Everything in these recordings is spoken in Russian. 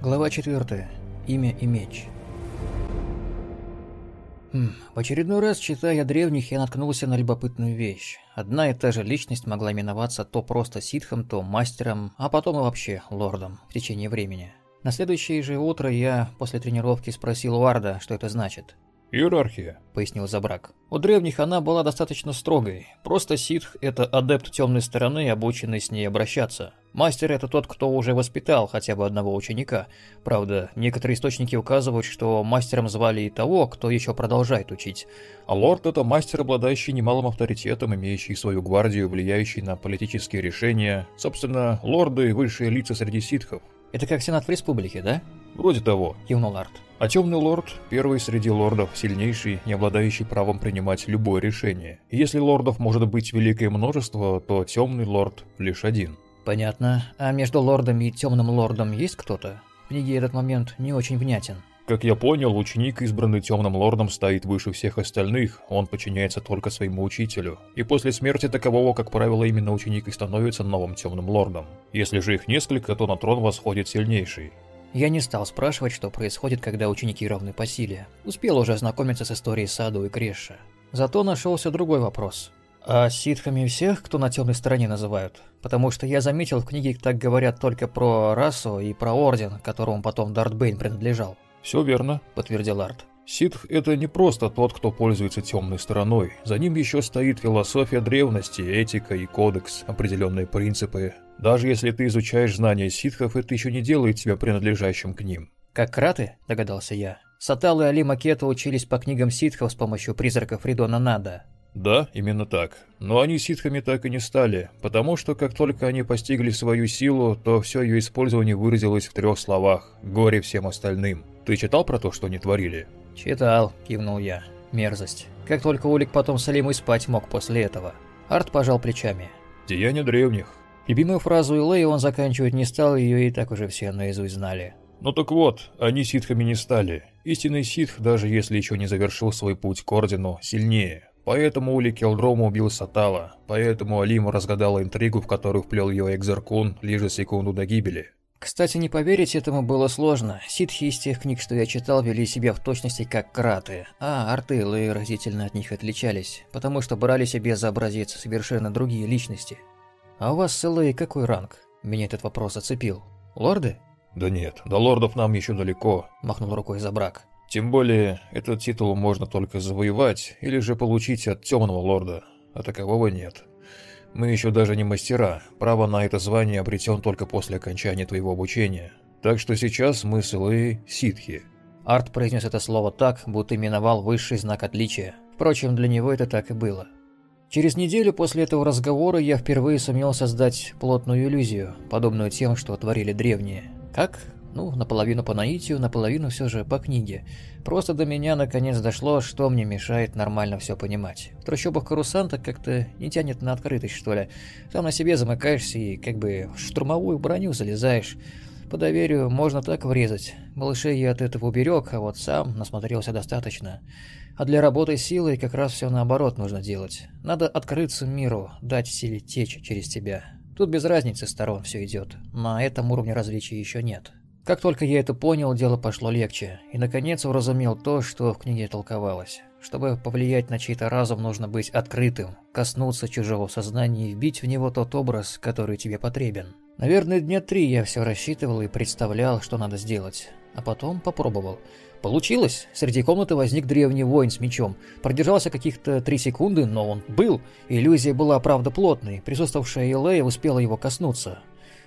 Глава 4. Имя и меч. В очередной раз, читая о древних, я наткнулся на любопытную вещь. Одна и та же личность могла именоваться то просто ситхом, то мастером, а потом и вообще лордом в течение времени. На следующее же утро я после тренировки спросил у Арда, что это значит. «Иерархия», — пояснил Забрак. У древних она была достаточно строгой. Просто ситх — это адепт темной стороны, обученный с ней обращаться. Мастер — это тот, кто уже воспитал хотя бы одного ученика. Правда, некоторые источники указывают, что мастером звали и того, кто еще продолжает учить. а лорд — это мастер, обладающий немалым авторитетом, имеющий свою гвардию, влияющий на политические решения. Собственно, лорды — высшие лица среди ситхов. Это как сенат в республике, да? Вроде того. Кивнул Ард. А темный лорд – первый среди лордов, сильнейший, не обладающий правом принимать любое решение. И если лордов может быть великое множество, то темный лорд лишь один. Понятно. А между лордом и темным лордом есть кто-то? В книге этот момент не очень внятен. Как я понял, ученик, избранный темным лордом, стоит выше всех остальных, он подчиняется только своему учителю. И после смерти такового, как правило, именно ученик и становится новым темным лордом. Если же их несколько, то на трон восходит сильнейший. Я не стал спрашивать, что происходит, когда ученики равны по силе. Успел уже ознакомиться с историей Саду и Креша. Зато нашелся другой вопрос. А ситхами всех, кто на темной стороне, называют? Потому что я заметил, в книге так говорят только про расу и про орден, которому потом Дарт Бейн принадлежал. «Все верно», — подтвердил Ард. Ситх — это не просто тот, кто пользуется темной стороной. За ним еще стоит философия древности, этика и кодекс, определенные принципы. Даже если ты изучаешь знания ситхов, это еще не делает тебя принадлежащим к ним. Как краты, догадался я. Сатал и Али Макета учились по книгам ситхов с помощью призраков Ридона Нада. Да, именно так. Но они ситхами так и не стали, потому что как только они постигли свою силу, то все ее использование выразилось в 3 словах: горе всем остальным. Ты читал про то, что они творили? «Читал», — кивнул я. «Мерзость. Как только Улик потом с Алимой спать мог после этого». Арт пожал плечами. «Деяния древних». Любимую фразу Илэя он заканчивать не стал, ее и так уже все наизусть знали. Ну так вот, они ситхами не стали. Истинный ситх, даже если еще не завершил свой путь к ордену, сильнее. Поэтому Улик Келдрома убил Сатала, поэтому Алима разгадала интригу, в которую вплел ее Экзаркун лишь за секунду до гибели. Кстати, не поверить этому было сложно. Ситхи из тех книг, что я читал, вели себя в точности как краты, а арты и Илэй разительно от них отличались, потому что брали себе за образец совершенно другие личности. А у вас с Илэй какой ранг? Меня этот вопрос зацепил. Лорды? Да нет, до лордов нам еще далеко, махнул рукой Забрак. Тем более, этот титул можно только завоевать или же получить от темного лорда, а такового нет. Мы еще даже не мастера, право на это звание обретен только после окончания твоего обучения. Так что сейчас мы с Илэй ситхи. Арт произнес это слово так, будто именовал высший знак отличия. Впрочем, для него это так и было. Через неделю после этого разговора я впервые сумел создать плотную иллюзию, подобную тем, что творили древние. Как? Наполовину по наитию, наполовину все же по книге. Просто до меня наконец дошло, что мне мешает нормально все понимать. В трущобах Корусанта как-то не тянет на открытость, что ли. Там на себе замыкаешься и как бы в штурмовую броню залезаешь. По доверию можно так врезать. Малышей я от этого уберег, а вот сам насмотрелся достаточно. А для работы силой как раз все наоборот нужно делать. Надо открыться миру, дать силе течь через тебя. Тут без разницы сторон все идет. На этом уровне различий еще нет. Как только я это понял, дело пошло легче, и наконец уразумел то, что в книге толковалось. Чтобы повлиять на чей-то разум, нужно быть открытым, коснуться чужого сознания и вбить в него тот образ, который тебе потребен. Наверное, дня 3 я все рассчитывал и представлял, что надо сделать. А потом попробовал. Получилось. Среди комнаты возник древний воин с мечом. Продержался каких-то 3 секунды, но он был. Иллюзия была, правда, плотной. Присутствовавшая Илэя успела его коснуться.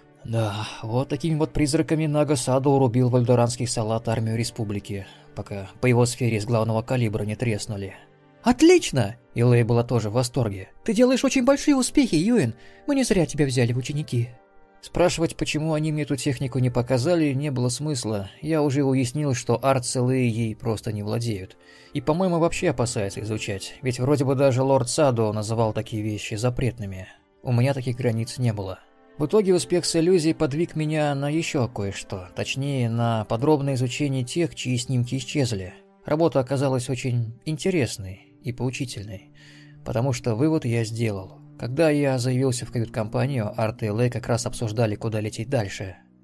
Да, вот такими вот призраками Нага Саду урубил вальдоранский салат армию республики, пока по его сфере из главного калибра не треснули. «Отлично!» Илэй была тоже в восторге. «Ты делаешь очень большие успехи, Юэн. Мы не зря тебя взяли в ученики». Спрашивать, почему они мне эту технику не показали, не было смысла. Я уже уяснил, что арт с Илэй ей просто не владеют. И, по-моему, вообще опасается изучать, ведь вроде бы даже лорд Саду называл такие вещи запретными. У меня таких границ не было. В итоге успех с иллюзией подвиг меня на еще кое-что, точнее, на подробное изучение тех, чьи снимки исчезли. Работа оказалась очень интересной и поучительной, потому что вывод я сделал. Когда я заявился в кают-компанию, Арт и Илэй как раз обсуждали, куда лететь дальше.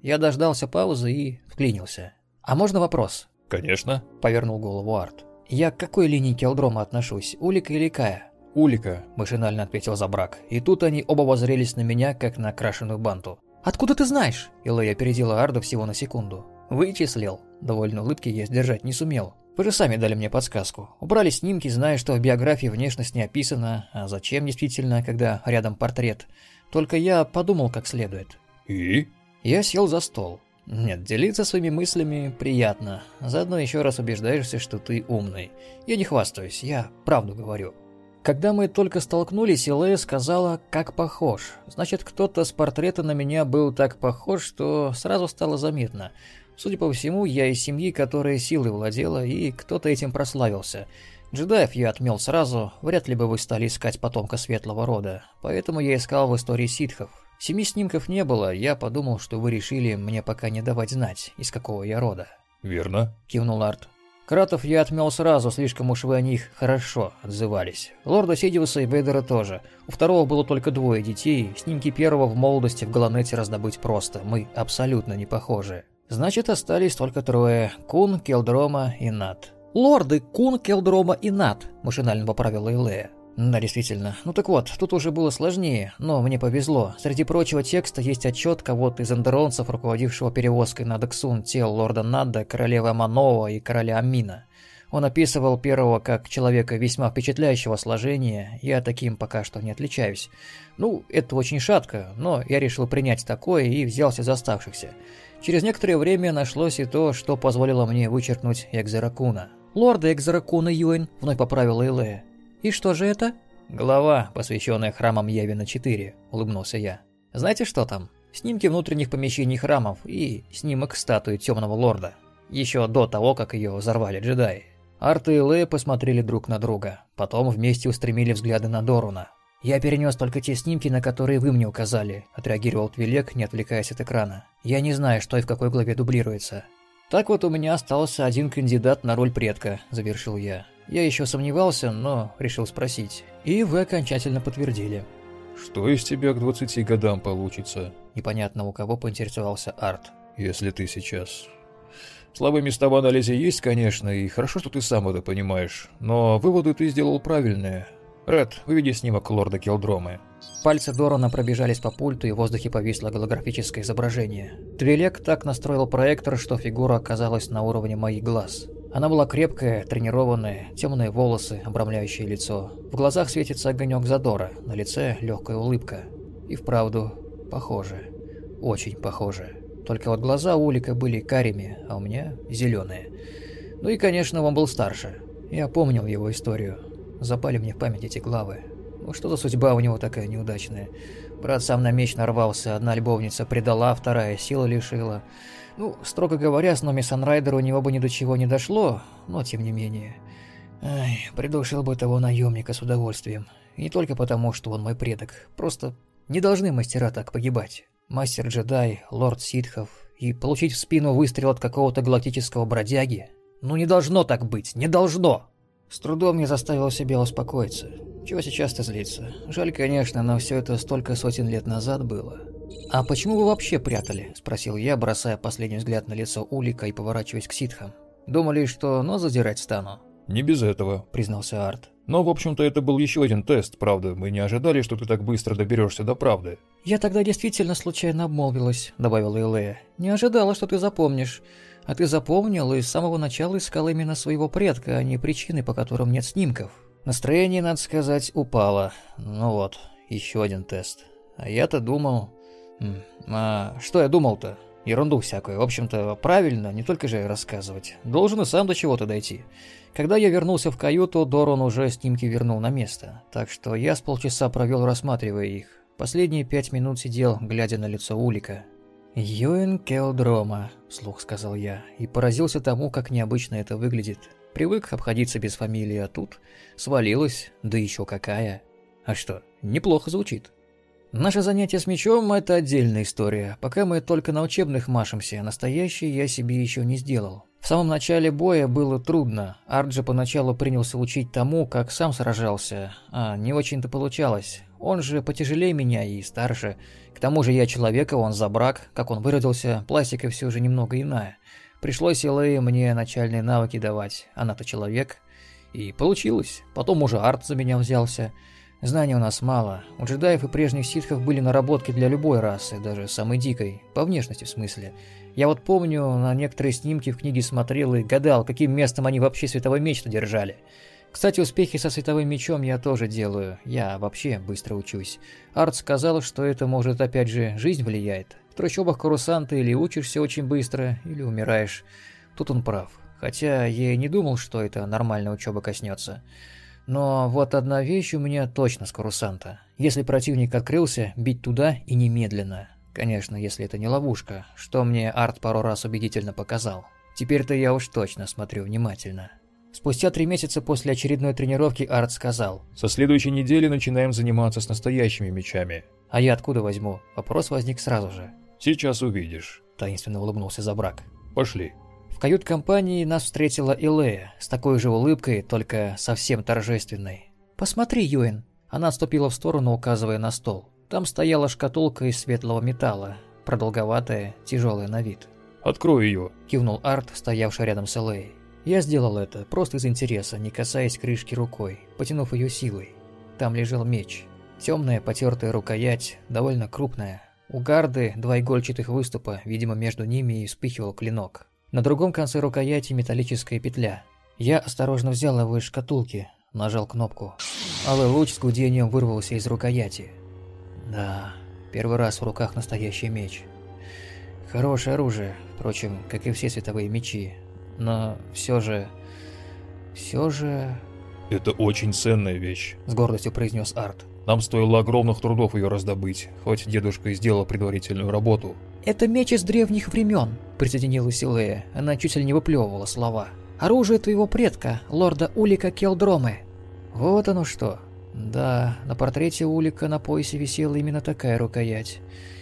Я дождался паузы и вклинился. «А можно вопрос?» «Конечно». – повернул голову Арт. «Я к какой линии Келдрома отношусь, Улика или Кая?» «Улика», – машинально ответил Забрак. И тут они оба воззрелись на меня, как на крашеную банту. «Откуда ты знаешь?» – Илэй опередила Арда всего на секунду. «Вычислил». Довольно улыбки я сдержать не сумел. «Вы же сами дали мне подсказку. Убрали снимки, зная, что в биографии внешность не описана. А зачем действительно, когда рядом портрет? Только я подумал как следует». «И?» Я сел за стол. Нет, делиться своими мыслями приятно. Заодно еще раз убеждаешься, что ты умный. Я не хвастаюсь, я правду говорю. Когда мы только столкнулись, Илэя сказала, как похож. Значит, кто-то с портрета на меня был так похож, что сразу стало заметно. Судя по всему, я из семьи, которая силой владела, и кто-то этим прославился. Джедаев я отмел сразу, вряд ли бы вы стали искать потомка светлого рода. Поэтому я искал в истории ситхов. 7 снимков не было, я подумал, что вы решили мне пока не давать знать, из какого я рода. «Верно», – кивнул Арт. Кратов я отмел сразу, слишком уж вы о них хорошо отзывались. Лорда Сидиуса и Вейдера тоже. У второго было только 2 детей, снимки первого в молодости в Галанете раздобыть просто, мы абсолютно не похожи. Значит, остались только 3: Кун, Келдрома и Нат. «Лорды Кун, Келдрома и Нат», – машинально поправила Илэя. Да, действительно. Ну так вот, тут уже было сложнее, но мне повезло. Среди прочего текста есть отчет кого-то из андеронцев, руководившего перевозкой на Дексун тел лорда Надда, королевы Аманова и короля Амина. Он описывал первого как человека весьма впечатляющего сложения, я таким пока что не отличаюсь. Ну, это очень шатко, но я решил принять такое и взялся за оставшихся. Через некоторое время нашлось и то, что позволило мне вычеркнуть Экзеракуна. «Лорда Экзеракуна Юэн», — вновь поправила Илэя. «И что же это?» «Глава, посвященная храмам Явина 4», — улыбнулся я. «Знаете, что там? Снимки внутренних помещений храмов и снимок статуи Темного Лорда. Еще до того, как ее взорвали джедаи». Арт и Илэя посмотрели друг на друга. Потом вместе устремили взгляды на Доруна. «Я перенес только те снимки, на которые вы мне указали», — отреагировал Твилек, не отвлекаясь от экрана. «Я не знаю, что и в какой главе дублируется». «Так вот у меня остался один кандидат на роль предка», — завершил я. Я еще сомневался, но решил спросить. И вы окончательно подтвердили. «Что из тебя к 20 годам получится?» Непонятно у кого поинтересовался Арт. «Если ты сейчас...» Слабые места в анализе есть, конечно, и хорошо, что ты сам это понимаешь. Но выводы ты сделал правильные. Ред, выведи снимок лорда Келдромы». Пальцы Дорана пробежались по пульту, и в воздухе повисло голографическое изображение. Твилек так настроил проектор, что фигура оказалась на уровне моих глаз. Она была крепкая, тренированная, темные волосы, обрамляющие лицо. В глазах светится огонек задора, на лице легкая улыбка. И вправду похоже. Очень похоже. Только вот глаза у Улика были карими, а у меня зеленые. Ну и, конечно, он был старше. Я помнил его историю. Запали мне в память эти главы. Ну что за судьба у него такая неудачная? Брат сам на меч нарвался, одна любовница предала, вторая сила лишила. Ну, строго говоря, с Номи Санрайдера у него бы ни до чего не дошло, но тем не менее. Ай, придушил бы того наемника с удовольствием. И не только потому, что он мой предок. Просто не должны мастера так погибать. Мастер-джедай, лорд ситхов, и получить в спину выстрел от какого-то галактического бродяги? Ну не должно так быть, не должно! С трудом я заставил себя успокоиться. Чего сейчас-то злиться? Жаль, конечно, но все это столько сотен лет назад было. «А почему вы вообще прятали?» – спросил я, бросая последний взгляд на лицо Улика и поворачиваясь к ситхам. «Думали, что нос задирать стану?» «Не без этого», – признался Арт. «Но, в общем-то, это был еще один тест, правда. Мы не ожидали, что ты так быстро доберешься до правды». «Я тогда действительно случайно обмолвилась», – добавила Илэя. «Не ожидала, что ты запомнишь. А ты запомнил и с самого начала искал именно своего предка, а не причины, по которым нет снимков». Настроение, надо сказать, упало. Ну вот, еще один тест. А я-то думал... А что я думал-то? Ерунду всякую. В общем-то, правильно, не только же рассказывать. Должен и сам до чего-то дойти. Когда я вернулся в каюту, Доран уже снимки вернул на место. Так что я с полчаса провел, рассматривая их. Последние 5 минут сидел, глядя на лицо Улика. «Юэн Келдрома», — вслух сказал я, и поразился тому, как необычно это выглядит. Привык обходиться без фамилии, а тут свалилась, да еще какая. А что, неплохо звучит. Наше занятие с мечом – это отдельная история. Пока мы только на учебных машемся, настоящий я себе еще не сделал. В самом начале боя было трудно. Арт же поначалу принялся учить тому, как сам сражался, а не очень-то получалось. Он же потяжелее меня и старше. К тому же я человек, а он забрак. Как он выразился, пластика все же немного иная. Пришлось Элэй мне начальные навыки давать. Она-то человек. И получилось. Потом уже Арт за меня взялся. Знаний у нас мало. У джедаев и прежних ситхов были наработки для любой расы, даже самой дикой. По внешности в смысле. Я вот помню, на некоторые снимки в книге смотрел и гадал, каким местом они вообще световой меч-то держали. Кстати, успехи со световым мечом я тоже делаю. Я вообще быстро учусь. Арт сказал, что это может опять же жизнь влияет. В трущобах Корусанта или учишься очень быстро, или умираешь. Тут он прав. Хотя я и не думал, что это нормальная учеба коснется. Но вот одна вещь у меня точно с Корусанта. Если противник открылся, бить туда и немедленно. Конечно, если это не ловушка, что мне Арт пару раз убедительно показал. Теперь-то я уж точно смотрю внимательно. Спустя 3 месяца после очередной тренировки Арт сказал: «Со следующей недели начинаем заниматься с настоящими мечами». «А я откуда возьму?» Вопрос возник сразу же. «Сейчас увидишь», – таинственно улыбнулся Забрак. «Пошли». В кают-компании нас встретила Элея с такой же улыбкой, только совсем торжественной. «Посмотри, Юэн!» Она отступила в сторону, указывая на стол. Там стояла шкатулка из светлого металла, продолговатая, тяжелая на вид. «Открой ее», – кивнул Арт, стоявший рядом с Элеей. Я сделал это, просто из интереса, не касаясь крышки рукой, потянув ее силой. Там лежал меч. Темная потертая рукоять, довольно крупная. У гарды 2 игольчатых выступа, видимо, между ними и вспыхивал клинок. На другом конце рукояти металлическая петля. Я осторожно взял его из шкатулки, нажал кнопку. Алый луч с гудением вырвался из рукояти. Да, первый раз в руках настоящий меч. Хорошее оружие, впрочем, как и все световые мечи. Но все же... «Это очень ценная вещь», – с гордостью произнес Арт. «Нам стоило огромных трудов ее раздобыть, хоть дедушка и сделал предварительную работу». «Это меч из древних времен», – присоединилась Элея. Она чуть ли не выплевывала слова. «Оружие твоего предка, лорда Улика Келдромы». Вот оно что. Да, на портрете Улика на поясе висела именно такая рукоять.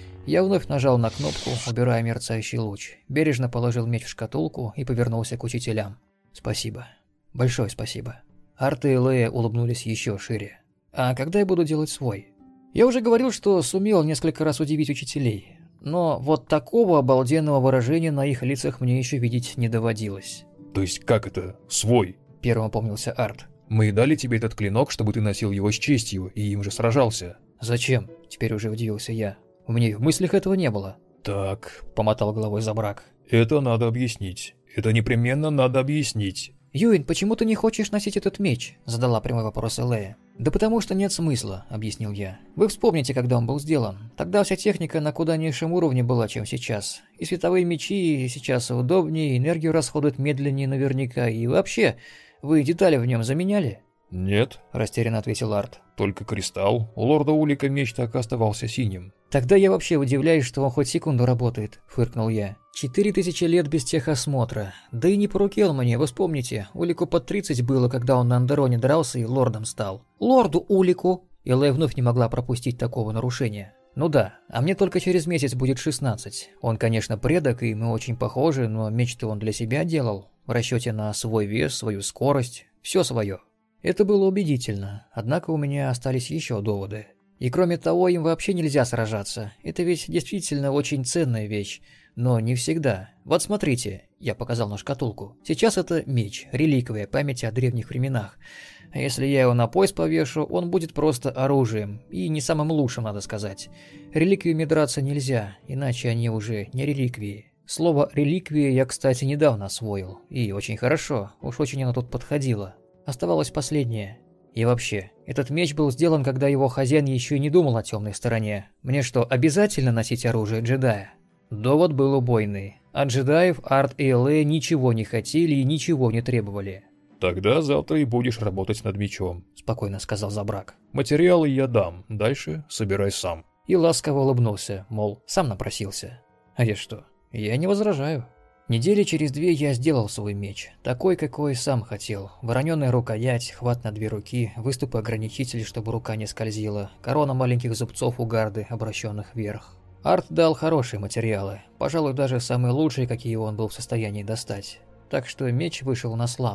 Я вновь нажал на кнопку, убирая мерцающий луч, бережно положил меч в шкатулку и повернулся к учителям. «Спасибо. Большое спасибо». Арт и Элея улыбнулись еще шире. «А когда я буду делать свой?» Я уже говорил, что сумел несколько раз удивить учителей, но вот такого обалденного выражения на их лицах мне еще видеть не доводилось. «То есть как это? Свой?» – первым опомнился Арт. «Мы дали тебе этот клинок, чтобы ты носил его с честью и им же сражался». «Зачем?» – теперь уже удивился я. У меня и в мыслях этого не было. «Так», – помотал головой Забрак. «Это надо объяснить. Это непременно надо объяснить». «Юэн, почему ты не хочешь носить этот меч?» – задала прямой вопрос Элея. «Да потому что нет смысла», – объяснил я. «Вы вспомните, когда он был сделан. Тогда вся техника на куда низшем уровне была, чем сейчас. И световые мечи сейчас удобнее, энергию расходуют медленнее наверняка, и вообще, вы детали в нем заменяли?» «Нет», – растерянно ответил Арт. «Только кристалл. У лорда Улика меч так и оставался синим». «Тогда я вообще удивляюсь, что он хоть секунду работает», – фыркнул я. 4000 лет без техосмотра. Да и не по руке он мне, вы вспомните. Улику под 30 было, когда он на Андероне дрался и лордом стал. Лорду Улику! Элэй вновь не могла пропустить такого нарушения. Ну да, а мне только через месяц будет 16. Он, конечно, предок, и мы очень похожи, но меч-то он для себя делал. В расчете на свой вес, свою скорость, все свое. Это было убедительно, однако у меня остались еще доводы. И кроме того, им вообще нельзя сражаться. Это ведь действительно очень ценная вещь. Но не всегда. Вот смотрите, я показал на шкатулку. Сейчас это меч, реликвия памяти о древних временах. А если я его на пояс повешу, он будет просто оружием. И не самым лучшим, надо сказать. Реликвиями драться нельзя, иначе они уже не реликвии. Слово «реликвия» я, кстати, недавно освоил. И очень хорошо, уж очень оно тут подходило. Оставалось последнее. И вообще, этот меч был сделан, когда его хозяин еще и не думал о темной стороне. Мне что, обязательно носить оружие джедая? Довод был убойный. От джедаев Арт и Элея ничего не хотели и ничего не требовали. «Тогда завтра и будешь работать над мечом», – спокойно сказал Забрак. «Материалы я дам, дальше собирай сам». И ласково улыбнулся, мол, сам напросился. А я что? Я не возражаю. Недели через 2 я сделал свой меч, такой, какой сам хотел. Вороненая рукоять, хват на 2 руки, выступы-ограничители, чтобы рука не скользила, корона маленьких зубцов у гарды, обращенных вверх. Арт дал хорошие материалы, пожалуй, даже самые лучшие, какие он был в состоянии достать. Так что меч вышел на славу.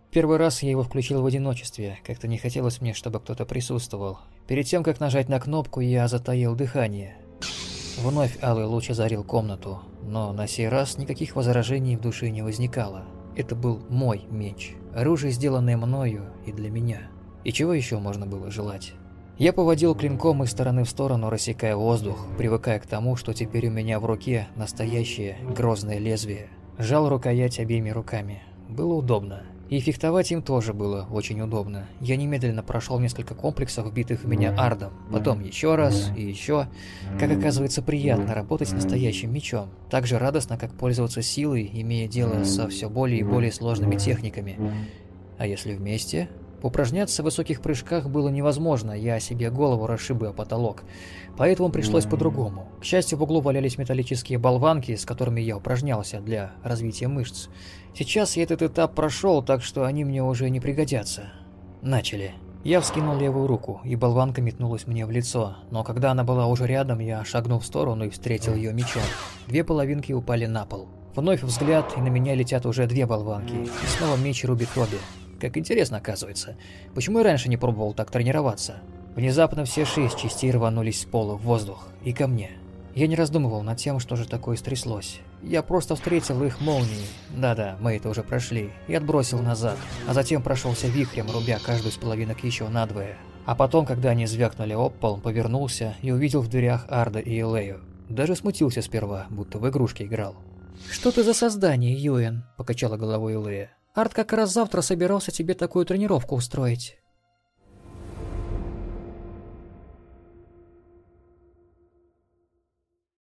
Первый раз я его включил в одиночестве, как-то не хотелось мне, чтобы кто-то присутствовал. Перед тем, как нажать на кнопку, я затаил дыхание. Вновь алый луч озарил комнату, но на сей раз никаких возражений в душе не возникало. Это был мой меч, оружие, сделанное мною и для меня. И чего еще можно было желать? Я поводил клинком из стороны в сторону, рассекая воздух, привыкая к тому, что теперь у меня в руке настоящее грозное лезвие. Жал рукоять обеими руками. Было удобно. И фехтовать им тоже было очень удобно. Я немедленно прошел несколько комплексов, вбитых в меня ардом. Потом еще раз и еще. Как оказывается, приятно работать с настоящим мечом. Так же радостно, как пользоваться силой, имея дело со все более и более сложными техниками. А если вместе? Упражняться в высоких прыжках было невозможно, я себе голову расшиб бы о потолок. Поэтому пришлось по-другому. К счастью, в углу валялись металлические болванки, с которыми я упражнялся для развития мышц. Сейчас я этот этап прошел, так что они мне уже не пригодятся. Начали. Я вскинул левую руку, и болванка метнулась мне в лицо, но когда она была уже рядом, я шагнул в сторону и встретил ее мечом. Две половинки упали на пол. Вновь взгляд, и на меня летят уже две болванки. И снова меч рубит обе. Как интересно, оказывается. Почему я раньше не пробовал так тренироваться? Внезапно все 6 частей рванулись с пола в воздух и ко мне. Я не раздумывал над тем, что же такое стряслось. Я просто встретил их молнией. Да-да, мы это уже прошли. И отбросил назад. А затем прошелся вихрем, рубя каждую из половинок еще надвое. А потом, когда они звякнули об пол, повернулся и увидел в дверях Арда и Элею. Даже смутился сперва, будто в игрушки играл. «Что ты за создание, Юэн?» – покачала головой Элея. «Ард как раз завтра собирался тебе такую тренировку устроить».